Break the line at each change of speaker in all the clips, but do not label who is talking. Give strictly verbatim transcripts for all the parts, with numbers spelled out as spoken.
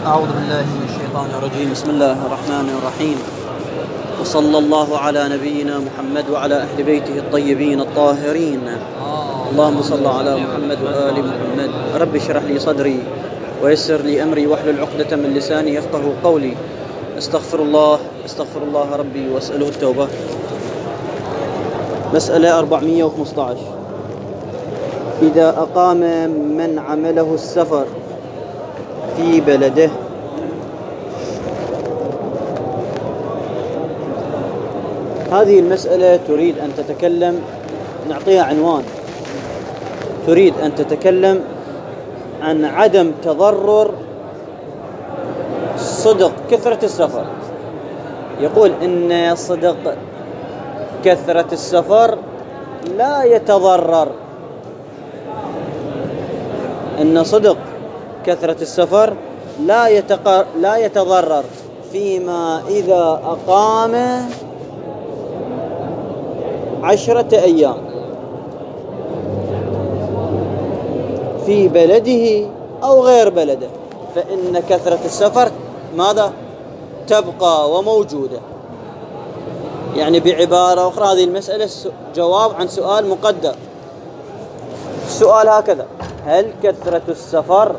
أعوذ بالله من الشيطان الرجيم. بسم الله الرحمن الرحيم، وصلى الله على نبينا محمد وعلى أهل بيته الطيبين الطاهرين. اللهم صل على محمد وآل محمد. رب اشرح لي صدري ويسر لي أمري واحلل عقدة من لساني يفقه قولي. استغفر الله استغفر الله ربي واسأله التوبة. مسألة أربعمئة وخمسة عشر. إذا أقام من عمله السفر في بلده هذه المسألة تريد أن تتكلم، نعطيها عنوان، تريد أن تتكلم عن عدم تضرر صدق كثرة السفر. يقول إن صدق كثرة السفر لا يتضرر، إن صدق كثرة السفر لا يتق... لا يتضرر فيما إذا أقام عشرة أيام في بلده أو غير بلده، فإن كثرة السفر ماذا؟ تبقى وموجودة. يعني بعبارة أخرى هذه المسألة جواب عن سؤال مقدر. السؤال هكذا: هل كثرة السفر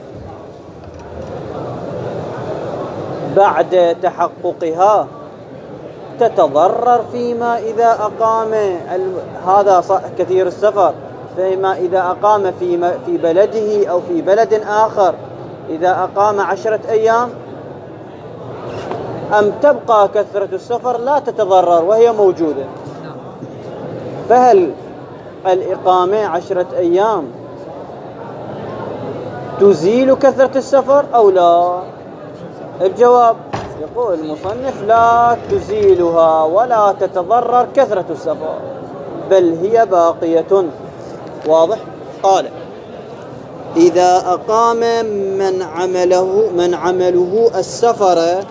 بعد تحققها تتضرر فيما إذا أقام ال... هذا كثير السفر فيما إذا أقام في م... في بلده أو في بلد آخر إذا أقام عشرة أيام، أم تبقى كثرة السفر لا تتضرر وهي موجودة؟ فهل الإقامة عشرة أيام تزيل كثرة السفر أو لا؟ الجواب يقول المصنف: لا تزيلها ولا تتضرر كثرة السفر، بل هي باقية. واضح؟ قال: إذا أقام من عمله من عمله السفر.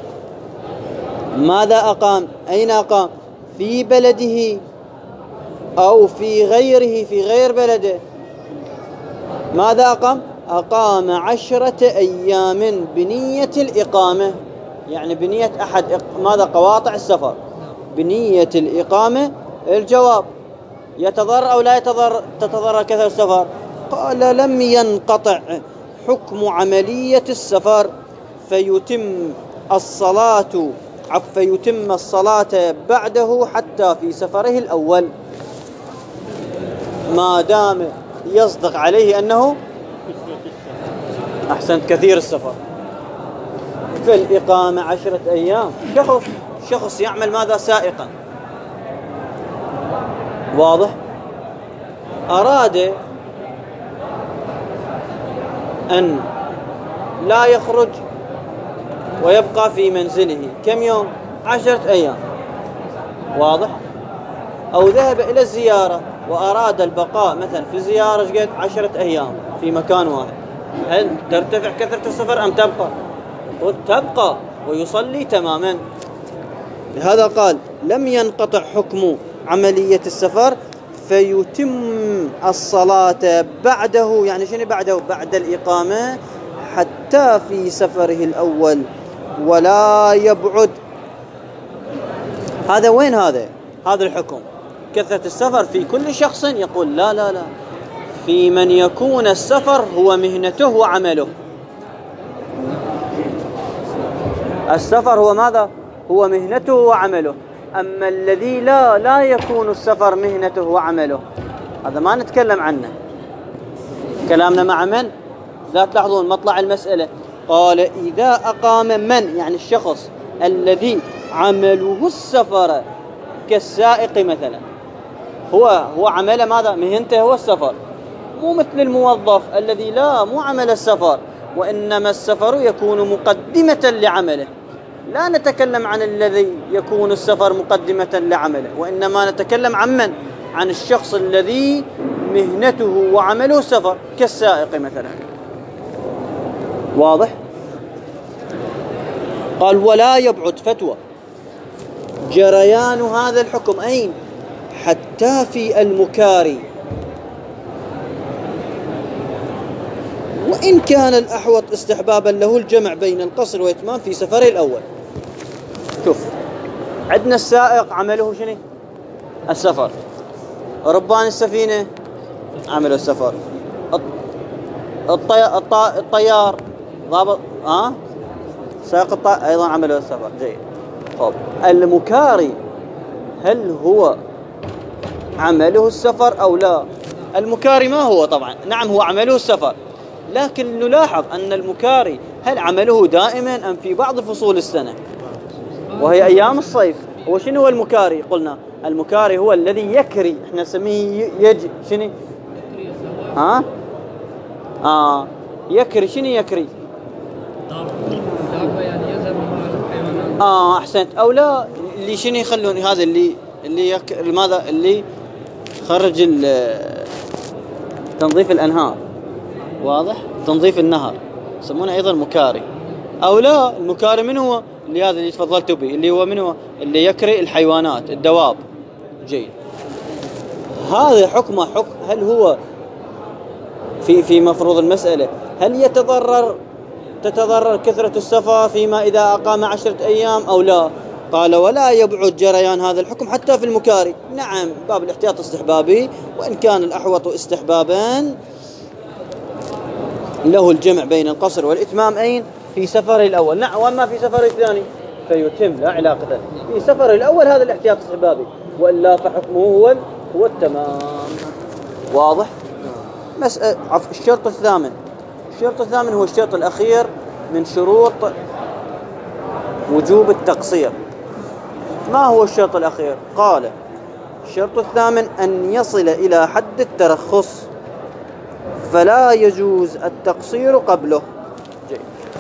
ماذا أقام؟ أين أقام؟ في بلده أو في غيره، في غير بلده. ماذا أقام؟ أقام عشرة أيام بنية الإقامة، يعني بنية أحد ماذا؟ قواطع السفر، بنية الإقامة. الجواب: يتضرر أو لا يتضرر تتضرر كثرة السفر؟ قال: لم ينقطع حكم عملية السفر فيتم الصلاة فيتم الصلاة بعده حتى في سفره الأول، ما دام يصدق عليه أنه أحسنت كثير السفر. في الإقامة عشرة أيام، شخص شخص يعمل ماذا؟ سائقا. واضح؟ أراد أن لا يخرج ويبقى في منزله كم يوم؟ عشرة أيام. واضح؟ أو ذهب إلى الزيارة وأراد البقاء مثلا في زيارة قد عشرة أيام في مكان واحد، هل ترتفع كثرة السفر أم تبقى؟ قلت تبقى ويصلي تماما. لهذا قال: لم ينقطع حكم عملية السفر فيتم الصلاة بعده. يعني شنو بعده؟ بعد الإقامة حتى في سفره الأول ولا يبعد. هذا وين هذا؟ هذا الحكم كثرة السفر في كل شخص. يقول لا لا لا، في من يكون السفر هو مهنته وعمله. السفر هو ماذا؟ هو مهنته وعمله. أما الذي لا لا يكون السفر مهنته وعمله، هذا ما نتكلم عنه. كلامنا مع من؟ لا تلاحظون مطلع المسألة. قال: إذا أقام من، يعني الشخص الذي عمله السفر كالسائق مثلا، هو هو عمل ماذا؟ مهنته هو السفر، مو مثل الموظف الذي لا مو عمل السفر، وإنما السفر يكون مقدمة لعمله. لا نتكلم عن الذي يكون السفر مقدمة لعمله، وإنما نتكلم عن من؟ عن الشخص الذي مهنته وعمله السفر كالسائق مثلا. واضح؟ قال: ولا يبعد فتوى جريان هذا الحكم أين؟ حتى في المكاري وإن كان الأحوط استحبابا له الجمع بين القصر والإتمام في سفره الأول. شوف، عندنا السائق عمله شنو؟ السفر. ربان السفينة عمله السفر. الطي... الط... الطيار ضابط ها سائق الطائر أيضا عمله السفر. جيد. طب المكاري هل هو عمله السفر أو لا؟ المكاري ما هو؟ طبعا نعم هو عمله السفر، لكن نلاحظ أن المكاري هل عمله دائما أم في بعض فصول السنة وهي أيام الصيف؟ هو شنو هو المكاري؟ قلنا المكاري هو الذي يكري، احنا نسميه يج شنو؟ ها؟ آه يكري. شنو يكري؟ آه أحسنت. أو لا اللي شنو يخلوني هذا اللي اللي يك... ماذا اللي خرج تنظيف الأنهار، واضح؟ تنظيف النهر يسمونه أيضا مكاري. أو لا المكاري من هو؟ اللي هذا اللي تفضلت به، اللي هو من هو؟ اللي يكري الحيوانات الدواب. جيد. هذا حكمه حكم هل هو في في مفروض المسألة هل يتضرر تتضرر كثرة السفر فيما إذا أقام عشرة أيام أو لا؟ قال ولا يبعد جريان هذا الحكم حتى في المكاري. نعم باب الاحتياط استحبابي، وإن كان الأحوط استحبابا له الجمع بين القصر والإتمام أين؟ في سفر الأول. نعم. وأما في سفر الثاني فيتم، لا علاقة. في سفر الأول هذا الاحتياط استحبابي، وإلا فحكمه هو هو التمام. واضح؟ مسألة عف الشرط الثامن. الشرط الثامن هو الشرط الأخير من شروط وجوب التقصير. ما هو الشرط الأخير؟ قال الشرط الثامن أن يصل إلى حد الترخص فلا يجوز التقصير قبله. جيد.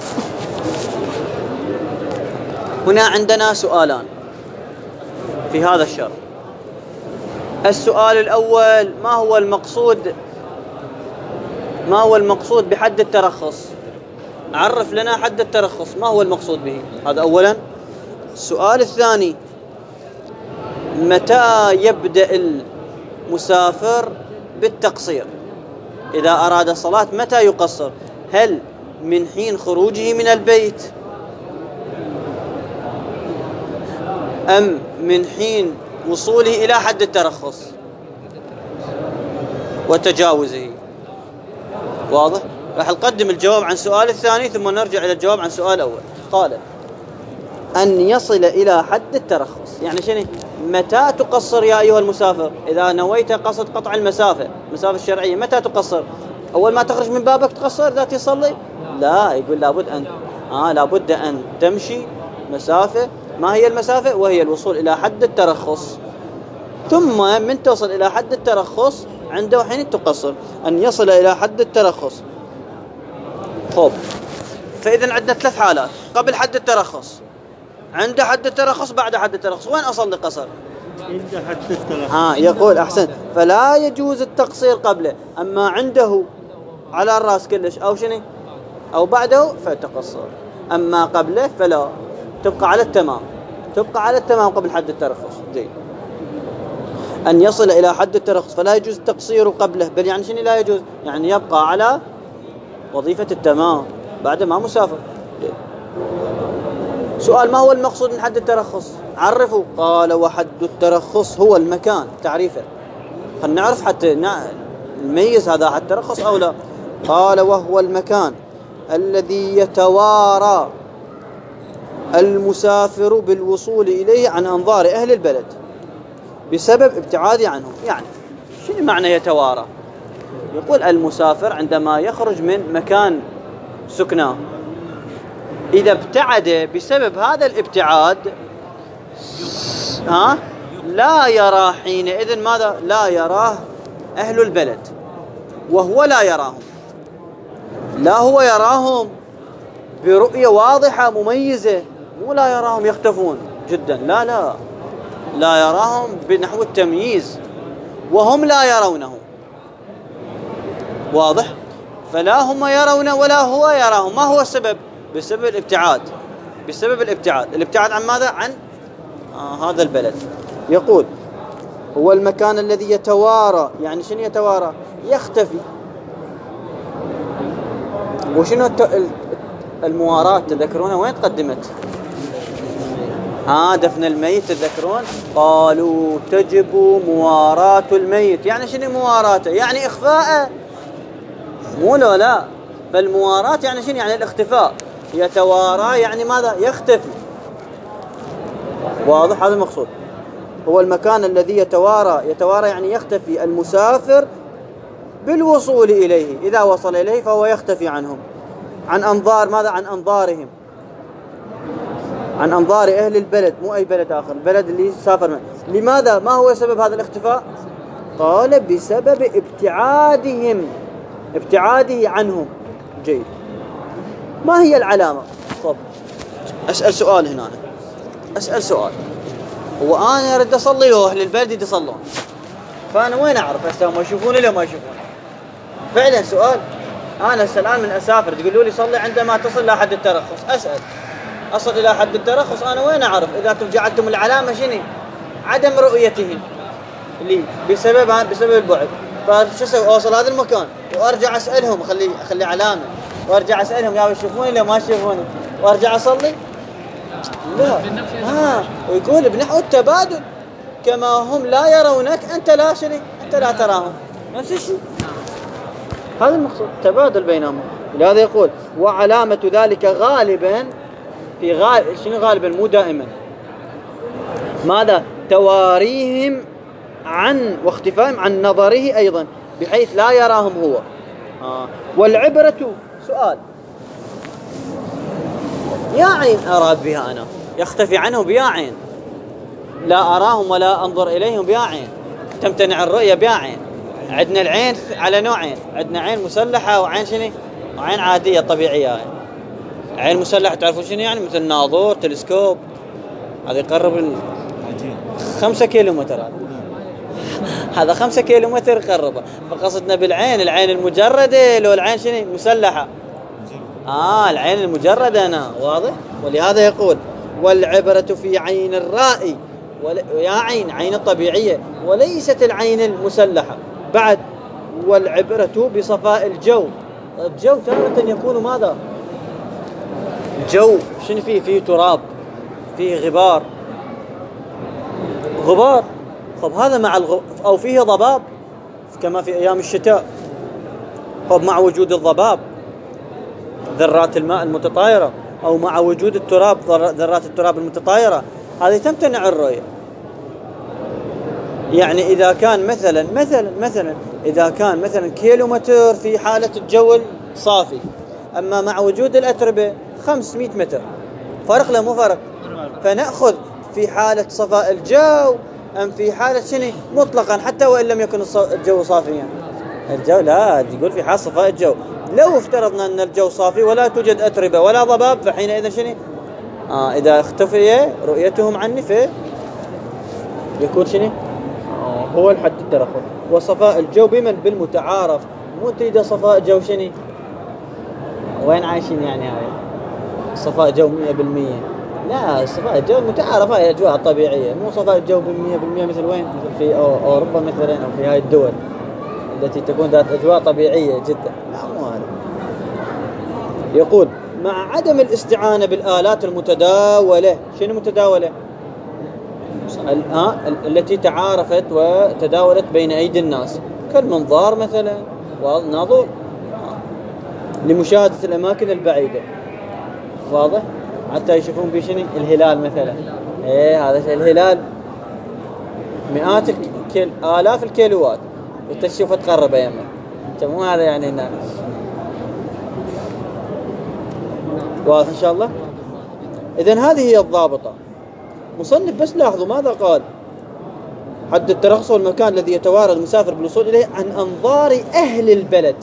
هنا عندنا سؤالان في هذا الشرط. السؤال الأول ما هو المقصود ما هو المقصود بحد الترخص؟ عرف لنا حد الترخص، ما هو المقصود به؟ هذا أولا. السؤال الثاني متى يبدأ المسافر بالتقصير؟ إذا أراد الصلاة متى يقصر؟ هل من حين خروجه من البيت أم من حين وصوله إلى حد الترخص وتجاوزه؟ واضح؟ راح نقدم الجواب عن السؤال الثاني ثم نرجع إلى الجواب عن السؤال الأول. قال أن يصل إلى حد الترخص، يعني شنو؟ متى تقصر يا أيها المسافر؟ إذا نويت قصد قطع المسافة المسافة الشرعية متى تقصر؟ أول ما تخرج من بابك تقصر إذا تصلي؟ لا، يقول لابد أن آه لابد أن تمشي مسافة. ما هي المسافة؟ وهي الوصول إلى حد الترخص، ثم من تصل إلى حد الترخص عنده حين تقصر. أن يصل إلى حد الترخص. خب، فإذا عندنا ثلاث حالات: قبل حد الترخص، عند حد الترخص، بعد حد الترخص. وين أصل لقصر؟
عند حد الترخص.
ها يقول أحسن، فلا يجوز التقصير قبله، أما عنده على الرأس كلش أو شنو أو بعده فتقصر، أما قبله فلا، تبقى على التمام تبقى على التمام قبل حد الترخص. جيد. أن يصل إلى حد الترخص فلا يجوز التقصير قبله، بل يعني شنو لا يجوز؟ يعني يبقى على وظيفة التمام بعد ما مسافر. جيد. سؤال: ما هو المقصود من حد الترخص؟ عرفوا. قال: وحد الترخص هو المكان. تعريفه خلنا نعرف حتى نميز هذا حد الترخص أو لا. قال: وهو المكان الذي يتوارى المسافر بالوصول إليه عن أنظار أهل البلد بسبب ابتعاده عنهم. يعني شنو معنى يتوارى؟ يقول المسافر عندما يخرج من مكان سكناه إذا ابتعد بسبب هذا الابتعاد ها لا يرى حينئذ ماذا؟ لا يراه أهل البلد، وهو لا يراهم. لا هو يراهم برؤية واضحة مميزة، مو لا يراهم يختفون جدا، لا لا لا يراهم بنحو التمييز وهم لا يرونه. واضح؟ فلا هم يرون ولا هو يراهم. ما هو السبب؟ بسبب الابتعاد بسبب الابتعاد الابتعاد عن ماذا؟ عن آه هذا البلد. يقول: هو المكان الذي يتوارى. يعني شنو يتوارى؟ يختفي وشنو المواراة تذكرونها وين تقدمت؟ ها دفن الميت تذكرون؟ قالوا تجب مواراة الميت. يعني شنو مواراته؟ يعني إخفاءه، مو لا لا. فالمواراة يعني شنو؟ يعني الاختفاء. يتوارى يعني ماذا؟ يختفي. واضح؟ هذا المقصود. هو المكان الذي يتوارى. يتوارى يعني يختفي المسافر بالوصول إليه. إذا وصل إليه فهو يختفي عنهم، عن أنظار ماذا؟ عن أنظارهم، عن أنظار أهل البلد، مو أي بلد آخر، البلد اللي سافر منه. لماذا؟ ما هو سبب هذا الاختفاء؟ قال بسبب ابتعادهم، ابتعاده عنهم. جيد. ما هي العلامة؟ طب أسأل سؤال هنا، أنا أسأل سؤال. هو أنا أريد أصلي وأهل البلد يصلون، فأنا وين أعرف هسه هم يشوفون ولا ما يشوفون؟ فعلا سؤال. أنا هسه الآن من أسافر تقولوا لي صلي عندما تصل إلى حد الترخص، أسأل أصل إلى حد الترخص، أنا وين أعرف؟ إذا أنتم جعلتم العلامة شنو؟ عدم رؤيتهم لي بسبب بسبب البعد. فشو أسوي؟ أوصل هذا المكان وأرجع أسألهم، أخلي أخلي علامة وأرجع أسألهم يا يشوفوني ولا ما يشوفوني، وأرجع أصلي؟ لا. ها ويقول بنحو التبادل، كما هم لا يرونك أنت لا شنو؟ أنت لا تراهم، نفس الشيء. هذا المقصود، تبادل بينهم. لهذا يقول وعلامة ذلك غالبا في غالب، شنو غالبا؟ مو دائما. ماذا؟ تواريهم عن واختفائهم عن نظره أيضا، بحيث لا يراهم هو. آه. والعبرة سؤال، يا عين أراد بها أنا، يختفي عنه بيا عين، لا أراهم ولا أنظر إليهم بيا عين، تمتنع الرؤية بيا عين. عندنا العين على نوعين، عندنا عين مسلحة وعين شنو؟ وعين عادية طبيعية. يعني عين مسلحة تعرفون شنو يعني؟ مثل ناظور، تلسكوب، هذا يقرب ال... خمسة كيلو متر. هذا هذا خمسة كيلو متر يقربه. فقصدنا بالعين العين المجردة لو العين شنو؟ مسلحة. آه العين المجردة أنا واضح. ولهذا يقول والعبرة في عين الرائي، يا عين عين الطبيعية وليست العين المسلحة. بعد والعبرة بصفاء الجو. الجو تارة يكون ماذا؟ الجو شنو فيه؟ فيه تراب، فيه غبار، غبار. طب هذا مع الغ... أو فيه ضباب كما في أيام الشتاء. طب مع وجود الضباب ذرات الماء المتطايرة، أو مع وجود التراب ذرات التراب المتطايرة، هذه تمتنع الرؤية. يعني إذا كان مثلا مثلا مثلا إذا كان مثلا كيلومتر في حالة الجو الصافي، أما مع وجود الأتربة خمسمائة متر، فرق لا مو فرق؟ فنأخذ في حالة صفاء الجو أم في حالة شنو مطلقا حتى وإن لم يكن الجو صافيا؟ الجو لا، يقول في حال صفاء الجو. لو افترضنا أن الجو صافي ولا توجد أتربة ولا ضباب، فحينئذ شنو؟ آه إذا اختفي رؤيتهم عني في يكون شنو؟ آه هو الحد الترخص. وصفاء الجو بمن؟ بالمتعارف. مو تريد صفاء جو شنو؟ وين عايشين يعني هاي صفاء جو مية بالمية؟ لا، صفاء الجو متعارف، هاي أجواء طبيعية. مو صفاء الجو بالمية بالمية مثل وين؟ مثل في أوروبا مثلا، أو في هاي الدول التي تكون ذات أجواء طبيعية جدا. لا مو هذا. يقول مع عدم الاستعانة بالآلات المتداولة. شنو متداولة؟ آه التي تعارفت وتداولت بين أيدي الناس، كالمنظار مثلا والناظور لمشاهدة الأماكن البعيدة، واضح؟ حتى يشوفون بشنو؟ الهلال مثلا. إيه هذا شيء الهلال مئات الكيل آلاف الكيلوات وتشوفه تقرب يمه. مو هذا يعني هنا واضح إن شاء الله. إذن هذه هي الضابطة. مصنف بس لاحظوا ماذا قال: حد الترخص والمكان الذي يتوارى المسافر بالوصول إليه عن أنظار أهل البلد.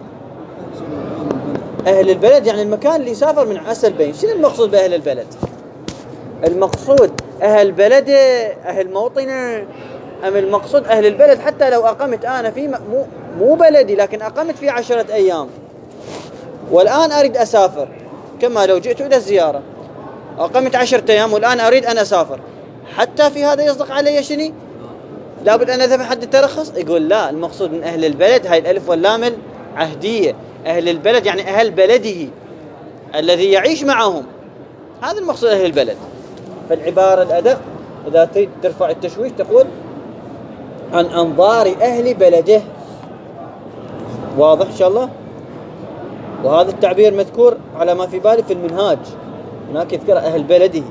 أهل البلد يعني المكان اللي يسافر من عسل بين. شنو المقصود بأهل البلد؟ المقصود أهل بلد أهل موطنه، أم المقصود أهل البلد حتى لو أقمت أنا في مو, مو بلدي لكن أقمت في عشرة أيام والآن أريد أسافر، كما لو جئت إلى الزيارة أقمت عشرة أيام والآن أريد أن أسافر، حتى في هذا يصدق علي شنو؟ لابد أن أذهب حد الترخص؟ يقول لا، المقصود من أهل البلد هاي الألف واللام العهدية، أهل البلد يعني أهل بلده الذي يعيش معهم، هذا المقصود أهل البلد. فالعبارة الأدق إذا تريد ترفع التشويش تقول عن أنظار أهل بلده. واضح إن شاء الله؟ وهذا التعبير مذكور على ما في بالي في المنهاج، هناك يذكر أهل بلده.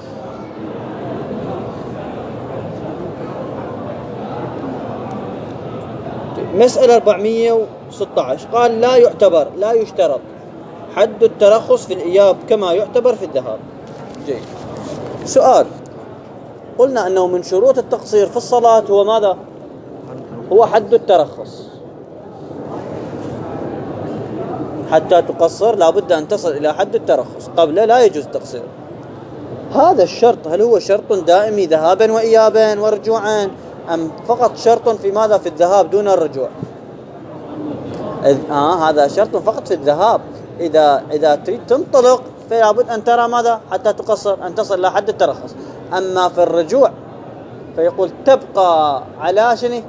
مسألة أربعمائة وستة عشر قال لا يعتبر لا يشترط حد الترخص في الإياب كما يعتبر في الذهاب. جيد. سؤال، قلنا أنه من شروط التقصير في الصلاة هو ماذا؟ هو حد الترخص. حتى تقصر لابد أن تصل إلى حد الترخص، قبل لا يجوز التقصير. هذا الشرط هل هو شرط دائمي ذهابا وإيابا ورجوعا، أم فقط شرط في ماذا؟ في الذهاب دون الرجوع؟ آه هذا شرط فقط في الذهاب. إذا إذا تريد تنطلق فلا بد أن ترى ماذا حتى تقصر، أن تصل إلى حد الترخص. أما في الرجوع فيقول تبقى على شنو؟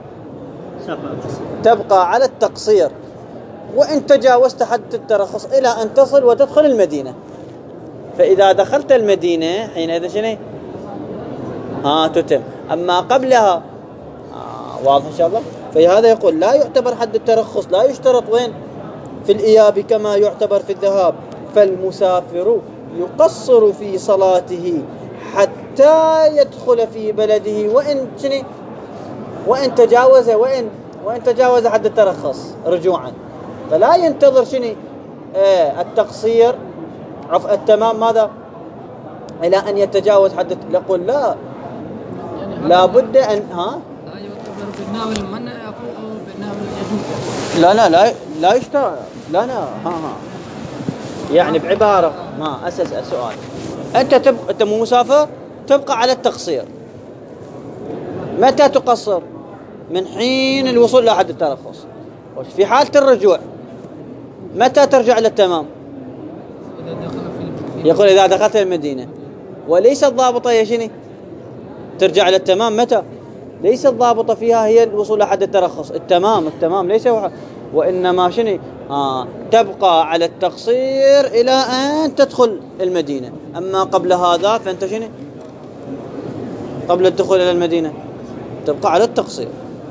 تبقى على التقصير، وإن تجاوزت حد الترخص إلى أن تصل وتدخل المدينة. فإذا دخلت المدينة حينئذ شنو؟ ها تتم. أما قبلها آه واضح إن شاء الله. فهذا يقول لا يعتبر حد الترخص، لا يشترط وين؟ في الإياب كما يعتبر في الذهاب. فالمسافر يقصر في صلاته حتى يدخل في بلده وإن شنو؟ وإن تجاوز وإن وإن تجاوز حد الترخص رجوعا. فلا ينتظر شنو؟ آه التقصير عفوا التمام ماذا؟ إلى أن يتجاوز حد. يقول لا، لا بد أن ها
لا يعتبر بالناول من يقول بالناول يجوز.
لا لا لا لا يشترى. لا لا ها ها يعني بعبارة ما أسأل سؤال. أنت تبقى أنت مو مسافر، تبقى على التقصير. متى تقصر؟ من حين الوصول إلى حد الترخص. في حالة الرجوع متى ترجع إلى التمام؟ يقول إذا دخلت المدينة. وليس الضابطة هي شنو؟ ترجع إلى التمام متى؟ ليس الضابطة فيها هي الوصول لحد الترخص. التمام التمام ليس واحد. وإنما شنو؟ آه تبقى على التقصير إلى أن تدخل المدينة. أما قبل هذا فأنت شنو؟ قبل الدخول إلى المدينة تبقى على التقصير.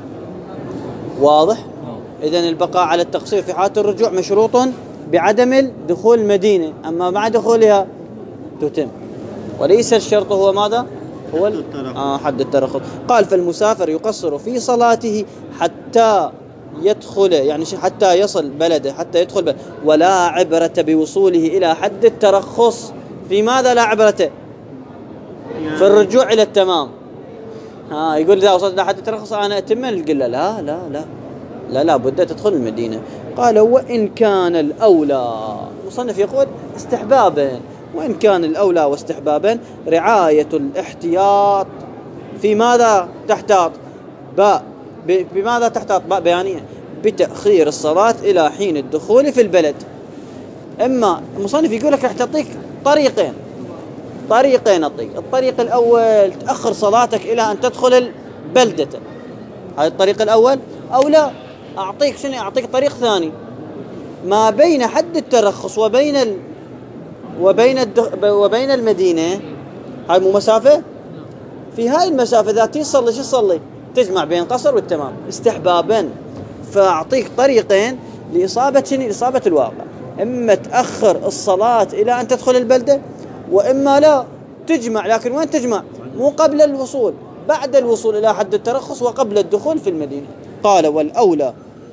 واضح؟ إذن البقاء على التقصير في حالة الرجوع مشروط بعدم دخول المدينة، أما مع دخولها تتم. وليس الشرط هو ماذا؟ هو آه حد الترخص. قال فالمسافر يقصر في صلاته حتى يدخل يعني حتى يصل بلده، حتى يدخل بلده. ولا عبرة بوصوله إلى حد الترخص. في ماذا لا عبرة؟ في الرجوع إلى التمام. ها يقول إذا وصلت إلى حد الترخص أنا أتمل. قل لا لا لا لا لا بد تدخل المدينة. قال وإن كان الأولى، مصنف يقول استحبابا، وإن كان الأولى واستحبابا رعاية الاحتياط. في ماذا تحتاط؟ باء بماذا تحتاط؟ باء بيانية. بتأخير الصلاة إلى حين الدخول في البلد. إما المصنف يقول لك راح تعطيك طريقين طريقين أعطيك. الطريق الأول تأخر صلاتك إلى أن تدخل البلدة، هذا الطريق الأول. أو لا أعطيك شنو؟ أعطيك طريق ثاني ما بين حد الترخص وبين ال... وبين الد... وبين المدينة. هاي مو مسافة؟ في هاي المسافة إذا تصلي شو تصلي؟ تجمع بين قصر والتمام استحبابا. فأعطيك طريقين لإصابة شنو؟ لإصابة الواقع. إما تأخر الصلاة إلى أن تدخل البلدة، وإما لا تجمع. لكن وين تجمع؟ مو قبل الوصول، بعد الوصول إلى حد الترخص وقبل الدخول في المدينة. قال والأولى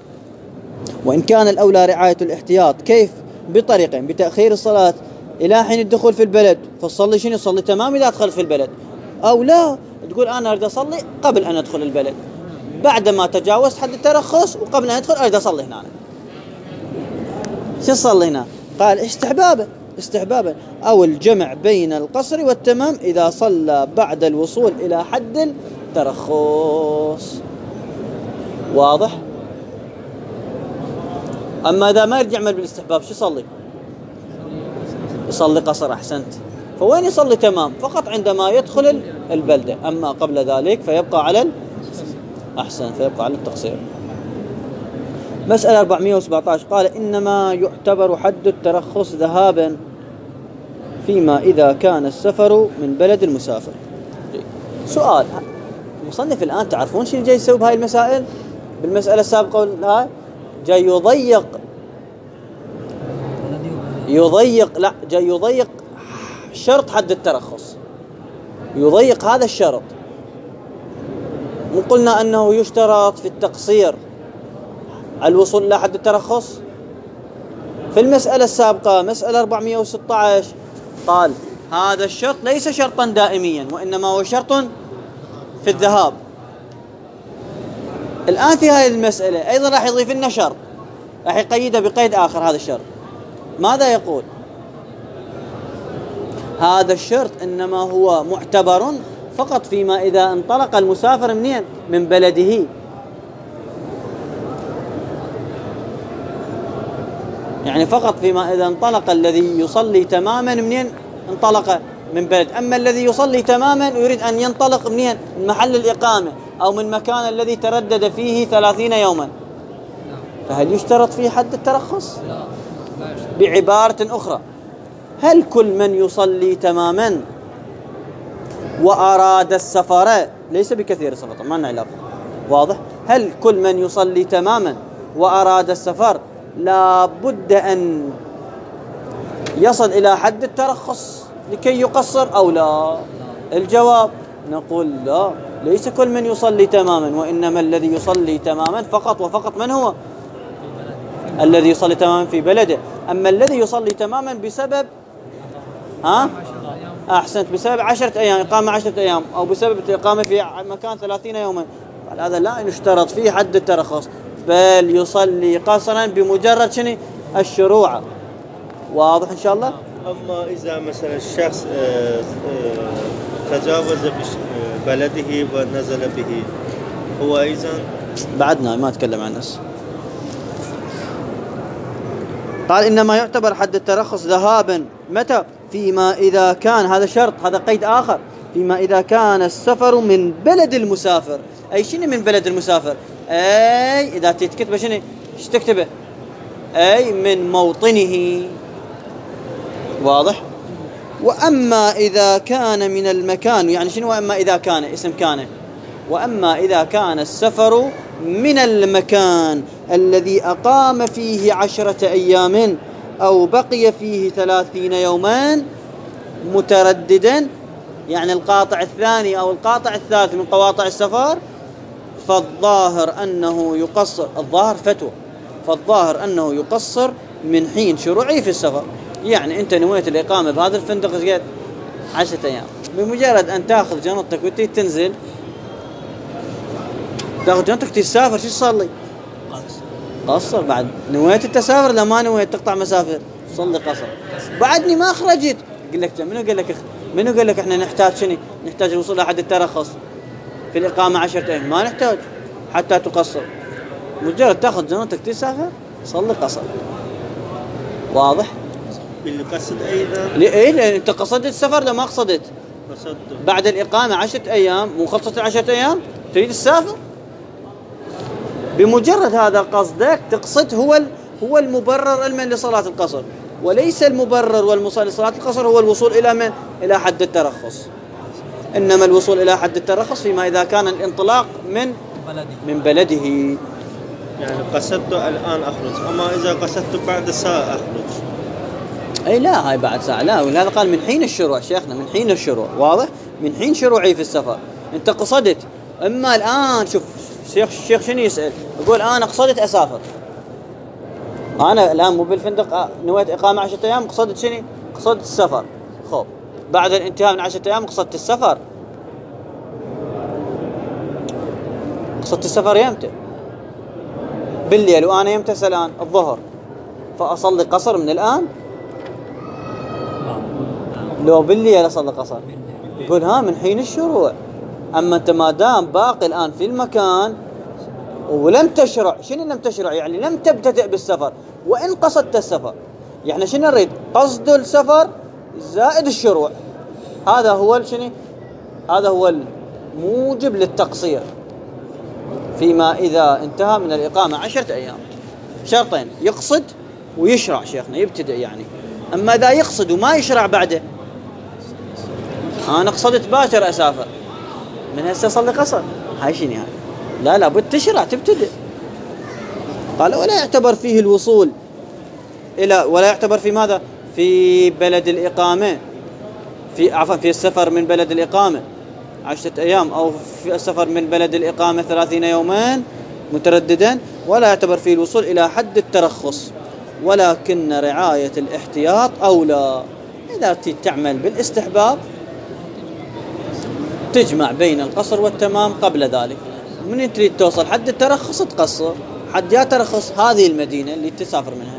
وإن كان الأولى رعاية الاحتياط. كيف؟ بطريقين. بتأخير الصلاة إلى حين الدخول في البلد، فصلي شنو؟ صلي تمام إذا أدخل في البلد. أو لا تقول أنا أريد أصلي قبل أن أدخل البلد، بعدما تجاوزت حد الترخص وقبل أن أدخل أريد أصلي هنا. شو صلي هنا؟ قال استحبابا استحبابا أو الجمع بين القصر والتمام إذا صلى بعد الوصول إلى حد الترخص. واضح؟ أما إذا ما يرجع يعمل بالاستحباب شو يصلي؟ يصلي قصر. أحسنت. فوين يصلي تمام؟ فقط عندما يدخل البلدة. أما قبل ذلك فيبقى على ال... أحسن فيبقى على التقصير. مسألة أربعمائة وسبعة عشر قال إنما يعتبر حد الترخص ذهابا فيما إذا كان السفر من بلد المسافر. سؤال، المصنف الآن تعرفون شنو جاي يسوي بهاي المسائل؟ بالمسألة السابقة هاي جاي يضيق يضيق لا جاي يضيق شرط حد الترخص، يضيق هذا الشرط. وقلنا أنه يشترط في التقصير الوصول إلى حد الترخص. في المسألة السابقة مسألة أربعمائة وستة عشر قال هذا الشرط ليس شرطا دائميا وإنما هو شرط في الذهاب. الآن في هذه المسألة أيضا راح يضيف لنا شرط، راح يقيده بقيد آخر. هذا الشرط ماذا يقول؟ هذا الشرط إنما هو معتبر فقط فيما إذا انطلق المسافر منين؟ من بلده. يعني فقط فيما إذا انطلق الذي يصلي تماما منين؟ انطلق من بلد. أما الذي يصلي تماما ويريد أن ينطلق منين؟ من محل الإقامة أو من مكان الذي تردد فيه ثلاثين يوما، فهل يشترط فيه حد الترخص؟ بعبارة أخرى، هل كل من يصلي تماما وأراد السفر، ليس بكثير السفر ما لنا علاقة، واضح؟ هل كل من يصلي تماما وأراد السفر لا بد أن يصل إلى حد الترخص لكي يقصر أو لا؟ الجواب نقول لا، ليس كل من يصلي تماما، وإنما الذي يصلي تماما فقط وفقط من هو؟ الذي يصلي تماما في بلده. أما الذي يصلي تماما بسبب ها أحسنت بسبب عشرة أيام إقامة عشرة أيام أو بسبب الإقامة في مكان ثلاثين يوما، هذا لا يشترط فيه حد الترخص، بل يصلي قصرا بمجرد شنو؟ الشروع. واضح إن شاء الله؟
أما إذا مثلا الشخص تجاوز بلده ونزل به هو أيضا
بعدنا ما أتكلم عن الناس. قال إنما يعتبر حد الترخص ذهابا متى؟ فيما إذا كان، هذا شرط، هذا قيد آخر، فيما إذا كان السفر من بلد المسافر. أي شنو من بلد المسافر؟ أي إذا تكتب شنو ايش تكتبه؟ أي من موطنه. واضح؟ وأما إذا كان من المكان، يعني شنو وأما إذا كان؟ اسم كان. وأما إذا كان السفر من المكان الذي أقام فيه عشرة أيام أو بقي فيه ثلاثين يوما مترددا، يعني القاطع الثاني أو القاطع الثالث من قواطع السفر، فالظاهر أنه يقصر. الظاهر فتوى، فالظاهر أنه يقصر من حين شروعه في السفر. يعني أنت نويت الإقامة بهذا الفندق قد عشرة أيام، بمجرد أن تأخذ جنطتك وتي تنزل، تأخذ جنطتك تسافر، شو تصلي؟ قصر. بعد نويت التسافر لا ما نويت تقطع مسافر، صلي قصر. بعدني ما خرجت، قل لك منو قال لك منو قال لك احنا نحتاج شنو؟ نحتاج الوصول لحد الترخص في الإقامة عشرة أيام، ما نحتاج حتى تقصر، مجرد تأخذ جنطتك تسافر صلي قصر. واضح؟
بالقصد أيضا
ليه؟ لأن أنت قصدت السفر لا ما قصدت؟
قصدت
بعد الإقامة عشرة أيام، مو خلصت عشرة أيام تريد تسافر، بمجرد هذا قصدك تقصد هو هو المبرر المن لصلاة القصر، وليس المبرر والمصلي لصلاة القصر هو الوصول إلى من؟ إلى حد الترخص. إنما الوصول إلى حد الترخص فيما إذا كان الانطلاق من من بلده.
يعني قصدت الآن أخرج، أما إذا قصدت بعد ساعة أخرج.
أي لا، هاي بعد ساعة لا، ولهذا قال من حين الشروع شيخنا، من حين الشروع. واضح؟ من حين شروعي في السفر أنت قصدت. أما الآن شوف الشيخ الشيخ شنو يسأل؟ يقول أنا قصدت أسافر، أنا الآن مو بالفندق نويت إقامة عشرة أيام، قصدت شنو؟ قصدت السفر. خب بعد الانتهاء من عشرة أيام قصدت السفر، قصدت السفر يمتى؟ بالليل، وأنا يمتى الآن؟ الظهر، فأصلي قصر من الآن؟ لو بالليل أصلي قصر. يقول ها من حين الشروع. أما أنت ما دام باقي الآن في المكان ولم تشرع، شنو لم تشرع؟ يعني لم تبتدئ بالسفر وإن قصدت السفر. يعني شنو نريد؟ قصد السفر زائد الشروع، هذا هو شنو؟ هذا هو الموجب للتقصير فيما إذا انتهى من الإقامة عشرة أيام. شرطين، يقصد ويشرع شيخنا يبتدئ يعني. أما إذا يقصد وما يشرع بعده، أنا قصدت باكر أسافر من هسه أصلي قصر، هاي شنو هاي؟ لا لا بد تشرع تبتدئ. قال ولا يعتبر فيه الوصول إلى، ولا يعتبر في ماذا؟ في بلد الإقامة، في عفوا في السفر من بلد الإقامة عشرة أيام، أو في السفر من بلد الإقامة ثلاثين يوما مترددا، ولا يعتبر فيه الوصول إلى حد الترخص، ولكن رعاية الاحتياط أولى. إذا تعمل بالاستحباب تجمع بين القصر والتمام قبل ذلك. من تريد توصل حد الترخص تقصر، حد يا ترخص هذه المدينة اللي تسافر منها.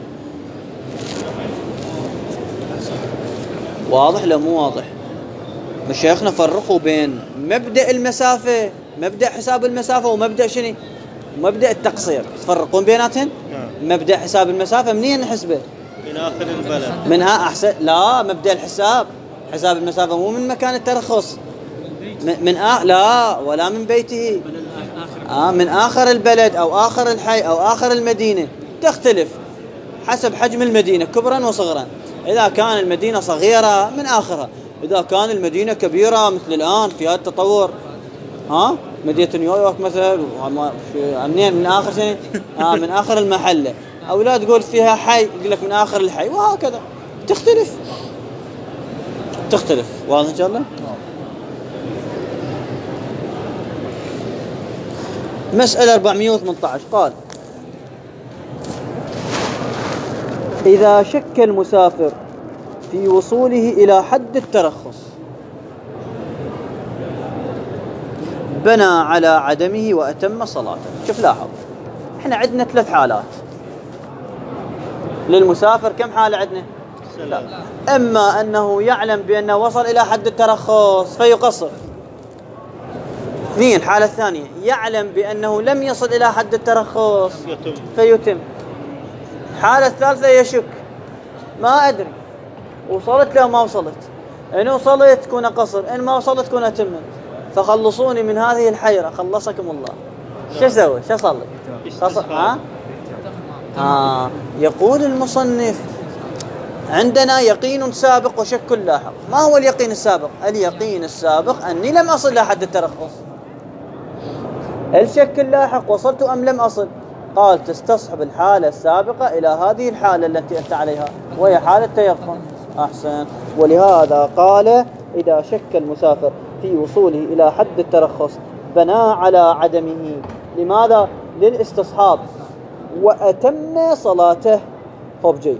واضح لو مو واضح؟ مشايخنا فرقوا بين مبدأ المسافة، مبدأ حساب المسافة، ومبدأ شنو؟ مبدأ التقصير. تفرقون بيناتهم؟ مبدأ حساب المسافة منين نحسبه؟
من آخر البلد.
منها أحسن. لا، مبدأ الحساب حساب المسافة مو من مكان الترخص، من آ... لا ولا من بيته، آه من آخر البلد أو آخر الحي أو آخر المدينة. تختلف حسب حجم المدينة كبرا وصغرا. إذا كان المدينة صغيرة من آخرها، إذا كان المدينة كبيرة مثل الآن في هذا التطور، ها مدينة نيويورك مثلا، منين؟ من آخر شيء، آه من آخر المحلة. أو لا تقول فيها حي، يقول لك من آخر الحي، وهكذا تختلف تختلف. واضح إن شاء الله؟ مسألة أربعمائة وثمانية عشر قال: إذا شك المسافر في وصوله إلى حد الترخص بنى على عدمه وأتم صلاته. شوف لاحظ، احنا عندنا ثلاث حالات للمسافر. كم حالة عندنا؟ لا. إما أنه يعلم بأنه وصل إلى حد الترخص فيقصر. اثنين، حالة الثانية يعلم بأنه لم يصل إلى حد الترخص فيتم. حالة الثالثة يشك، ما أدري وصلت لا ما وصلت، إن وصلت كون قصر، إن ما وصلت كون أتم. فخلصوني من هذه الحيرة، خلصكم الله. شو سوي؟ شو صلي؟ قصر. ها؟ آه. يقول المصنف: عندنا يقين سابق وشك لاحق. ما هو اليقين السابق؟ اليقين السابق أني لم أصل إلى حد الترخص. الشك اللاحق وصلت أم لم أصل؟ قال: تستصحب الحالة السابقة إلى هذه الحالة التي أتى عليها، وهي حالة تيقن. أحسن. ولهذا قال: إذا شك المسافر في وصوله إلى حد الترخص بنى على عدمه. لماذا؟ للاستصحاب، وأتم صلاته. طب جيد،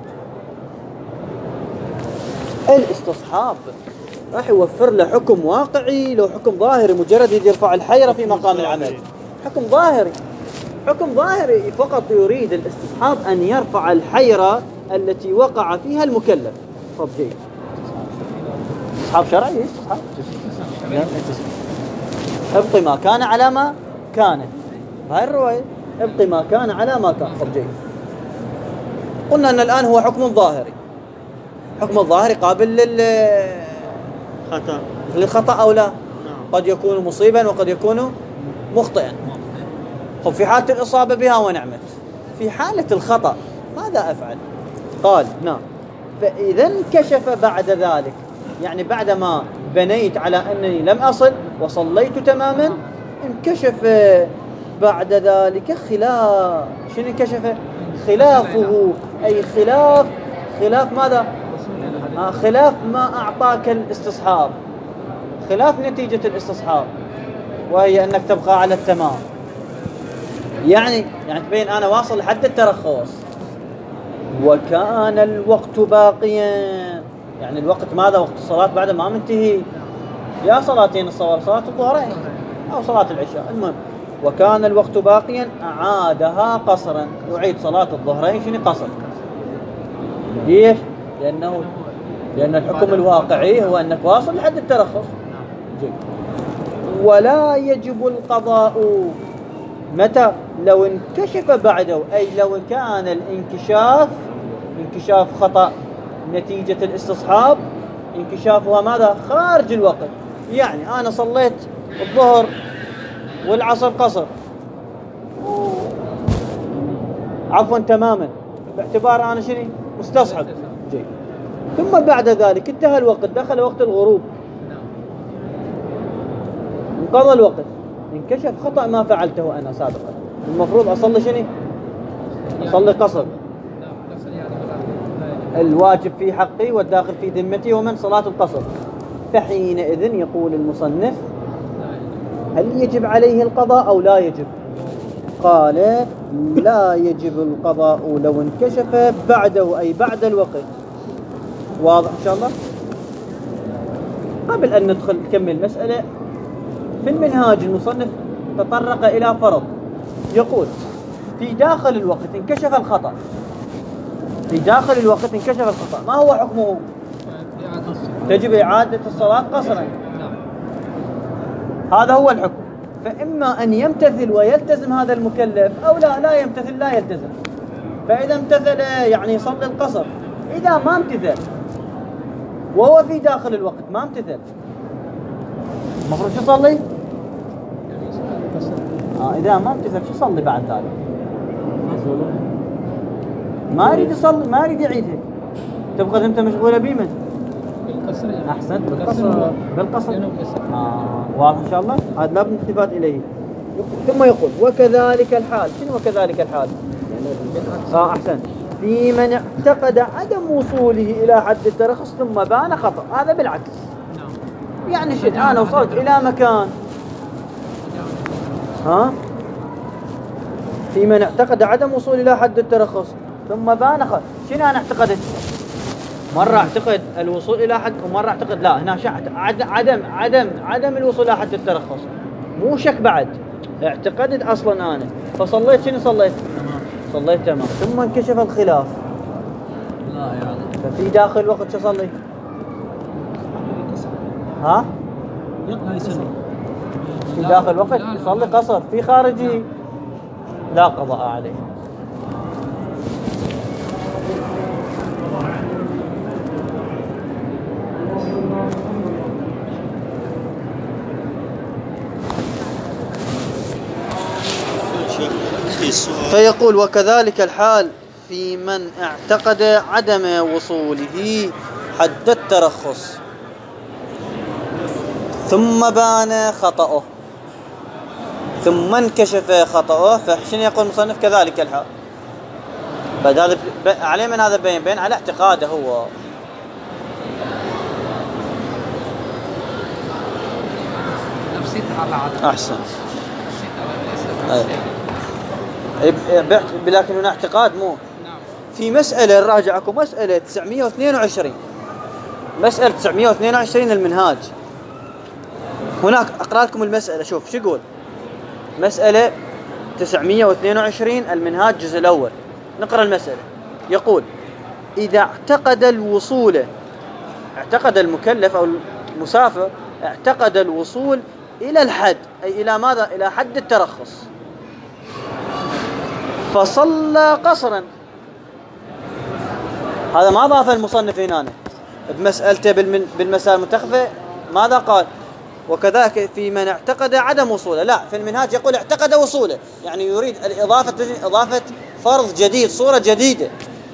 الاستصحاب راح يوفر له حكم واقعي، لو حكم ظاهري مجرد يرفع الحيرة في مقام العمل. حكم ظاهري، حكم ظاهري فقط يريد الاستصحاب أن يرفع الحيرة التي وقع فيها المكلف. طب جيد، استصحاب شرعي. استصحاب ابقي ما كان على ما كان. هاي الرواية ابقي ما كان على ما كان. طب جيد، قلنا أن الآن هو حكم ظاهري. حكم الظاهري قابل للخطأ للخطأ أو لا؟ قد يكون مصيبا وقد يكون مخطئا. طب في حالة الإصابة بها ونعمت، في حالة الخطأ ماذا أفعل؟ قال: نعم، فإذا انكشف بعد ذلك، يعني بعدما بنيت على أنني لم أصل وصليت تماما، انكشف بعد ذلك خلاف. شنو انكشف؟ خلافه، أي خلاف خلاف ماذا؟ آه خلاف ما أعطاك الاستصحاب، خلاف نتيجة الاستصحاب، وهي أنك تبقى على التمام. يعني يعني تبين أنا واصل لحد الترخص وكان الوقت باقيا. يعني الوقت ماذا؟ وقت الصلاة بعد ما منتهي، يا صلاتين الصلاة، صلاة الظهرين أو صلاة العشاء، المهم وكان الوقت باقيا أعادها قصرا. يعيد صلاة الظهرين شنو قصر؟ ليش؟ لأنه لأن الحكم الواقعي هو أنك واصل لحد الترخص. جيد. ولا يجب القضاء متى؟ لو انكشف بعده، أي لو كان الانكشاف انكشاف خطأ نتيجة الاستصحاب، انكشافها ماذا؟ خارج الوقت. يعني أنا صليت الظهر والعصر قصر، عفوا تماما، باعتبار أنا شنو مستصحب. جيد. ثم بعد ذلك انتهى الوقت، دخل وقت الغروب، انقضى الوقت، انكشف خطأ ما فعلته أنا سابقا، المفروض أصلي شنو؟ أصلي قصر. الواجب في حقي والداخل في ذمتي ومن صلاة القصر. فحينئذ يقول المصنف: هل يجب عليه القضاء أو لا يجب؟ قال: لا يجب القضاء لو انكشف بعده، أي بعد الوقت. واضح إن شاء الله؟ قبل أن ندخل نكمل المسألة، في المنهاج المصنف تطرق إلى فرض، يقول: في داخل الوقت انكشف الخطأ، في داخل الوقت انكشف الخطأ، ما هو حكمه؟ تجب إعادة الصلاة قصرا. هذا هو الحكم. فإما أن يمتثل ويلتزم هذا المكلف، أو لا لا يمتثل لا يلتزم. فإذا امتثل يعني يصلي القصر، إذا ما امتثل وهو في داخل الوقت ما امتثل، المفروض شو يصلي؟ آه إذا ما امتثل شو يصلي بعد ذلك؟ ما يريد يصلي، ما يريد يعيدها، تبقى أنت مشغولة بمن؟
بالقصر يعني.
أحسنت، بالقصر. بالقصر. آه واضح إن شاء الله؟ هذا لابد من الالتفات إليه. ثم يقول: وكذلك الحال. شنو وكذلك الحال؟ آه أحسنت. في من اعتقد عدم وصوله إلى حد الترخص ثم بان خطأ. هذا بالعكس. يعني شيء أنا وصلت إلى مكان، ها؟ في من اعتقد عدم وصول إلى حد الترخص ثم بان خطأ. شنو أنا اعتقدت؟ مرة اعتقد الوصول إلى حد، ومرة اعتقد لا، هنا عدم عدم عدم الوصول إلى حد الترخص، مو شك بعد، اعتقدت أصلا أنا، فصليت شنو صليت؟ صليت تمام. ثم انكشف الخلاف،
لا يعني
ففي داخل الوقت شو صلي؟ ها؟
يقضي يصلي
في داخل الوقت يصلي قصر، في خارجي لا قضاء عليه. فيقول: وكذلك الحال في من اعتقد عدم وصوله حد الترخص ثم بان خطأه ثم انكشف خطأه. فحين يقول المصنف كذلك الحال، فهذا عليه من هذا بين بين على اعتقاده هو.
نفسيت على عدم.
أحسن.
نفسيت على ليس
لكن هنا اعتقاد مو.
نعم.
في مسألة نراجعكم، مسألة تسعمئة واثنين وعشرين، مسألة تسعمئة واثنين وعشرين المنهاج. هناك أقرأ لكم المسألة. شوف شو يقول. مسألة تسعمئة واثنين وعشرين المنهاج الجزء الأول. نقرأ المسألة. يقول: إذا اعتقد الوصول، اعتقد المكلف أو المسافر اعتقد الوصول إلى الحد، أي إلى ماذا؟ إلى حد الترخص، فصلى قصرا. هذا ما ضاف المصنف هنا بمسألته بالمسائل المنتخبة. ماذا قال؟ وكذلك في من اعتقد عدم وصوله. لا، في المنهاج يقول اعتقد وصوله، يعني يريد الإضافة، إضافة فرض جديد، صورة جديدة.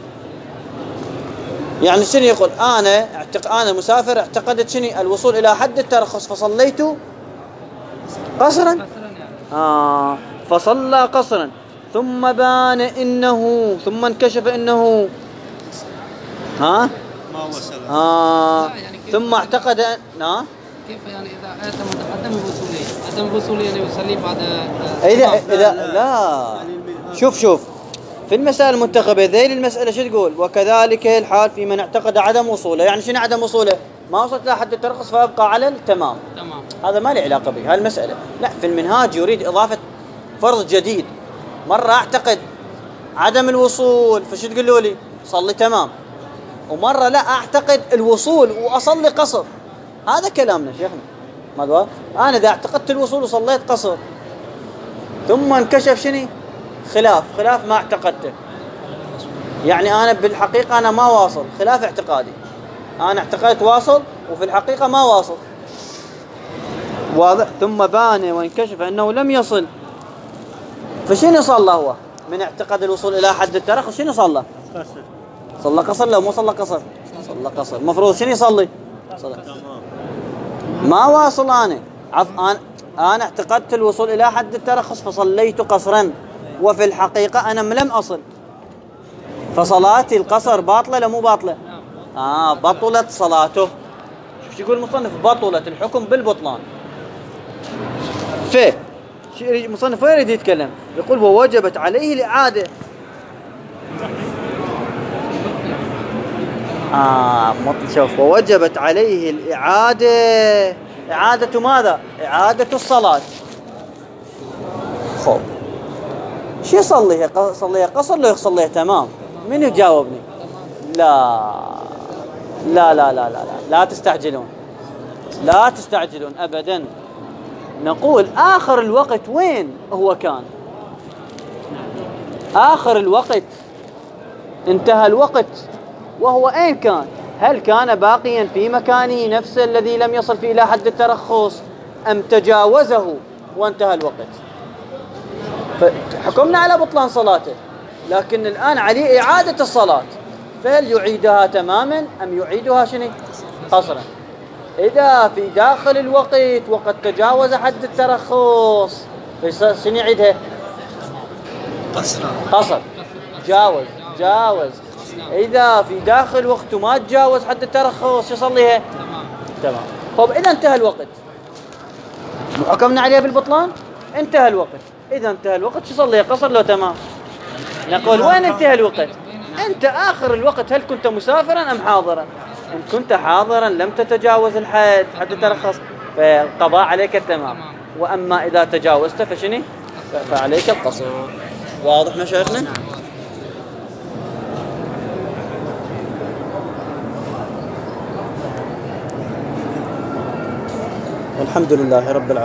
يعني شنو يقول؟ أنا اعتق... أنا مسافر اعتقدت شنو؟ الوصول إلى حد الترخص فصليت قصرا. آه فصلى قصرا ثم بان إنه، ثم انكشف إنه ها
ما وصل.
آه
يعني
ثم اعتقد أن... آه
كيف يعني إذا أتم عدم الوصول، عدم الوصول يعني يصلي بعد
إذا إذا لا, لا. شوف شوف في المسائل المنتخبة ذيل المسألة شو تقول؟ وكذلك الحال في من اعتقد عدم وصوله. يعني شنو عدم وصوله؟ ما وصلت إلى حد الترخص فيبقى على التمام.
تمام.
هذا ما له علاقة به هالمسألة. لا، في المنهاج يريد إضافة فرض جديد. مرة اعتقد عدم الوصول فشو تقولوا لي؟ صلي تمام. ومرة لا، اعتقد الوصول واصلي قصر. هذا كلامنا شيخنا. ماذا؟ انا اذا اعتقدت الوصول وصليت قصر ثم انكشف شنو؟ خلاف خلاف ما اعتقدته، يعني انا بالحقيقة انا ما واصل، خلاف اعتقادي. انا اعتقدت واصل وفي الحقيقة ما واصل. واضح؟ ثم بان وانكشف انه لم يصل، فشنو صلى هو؟ من اعتقد الوصول إلى حد الترخص شنو صلى؟
قصر.
صلى قصر لو مو صلى قصر؟ صلى قصر. المفروض شنو يصلي؟ صلى. ما واصل أنا عف أنا أنا اعتقدت الوصول إلى حد الترخص فصليت قصرا، وفي الحقيقة أنا لم أصل، فصلاتي القصر باطلة لا مو باطلة؟ آه بطلت صلاته. شوف يقول المصنف بطلت، الحكم بالبطلان. ف المصنف وين يريد يتكلم؟ يقول ووجبت عليه الإعادة. آه شوف ووجبت عليه الإعادة. إعادة ماذا؟ إعادة الصلاة. خب شو يصليها؟ صليها قصر لو يصليها تمام؟ من يجاوبني؟ لا لا لا لا لا لا لا تستعجلون، لا تستعجلون أبدا. نقول آخر الوقت وين هو كان؟ آخر الوقت انتهى الوقت وهو أين كان؟ هل كان باقيا في مكانه نفسه الذي لم يصل فيه إلى حد الترخص أم تجاوزه وانتهى الوقت؟ فحكمنا على بطلان صلاته، لكن الآن عليه إعادة الصلاة، فهل يعيدها تماما أم يعيدها شنو؟ قصرا. إذا في داخل الوقت وقد تجاوز حد الترخص شنو يعيدها؟
قصرا.
قصر. جاوز جاوز. إذا في داخل وقت وما تجاوز حد الترخص يصليها تمام تمام. طب إذا انتهى الوقت حكمنا عليها بالبطلان، انتهى الوقت. إذا انتهى الوقت يصليها قصر لو تمام؟ نقول وين انتهى الوقت؟ أنت آخر الوقت هل كنت مسافرا أم حاضرا؟ إن كنت حاضرا لم تتجاوز الحد حد الترخص فالقضاء عليك التمام، وأما إذا تجاوزت فشني؟ فعليك القصر. واضح مشايخنا؟ والحمد لله رب العالمين.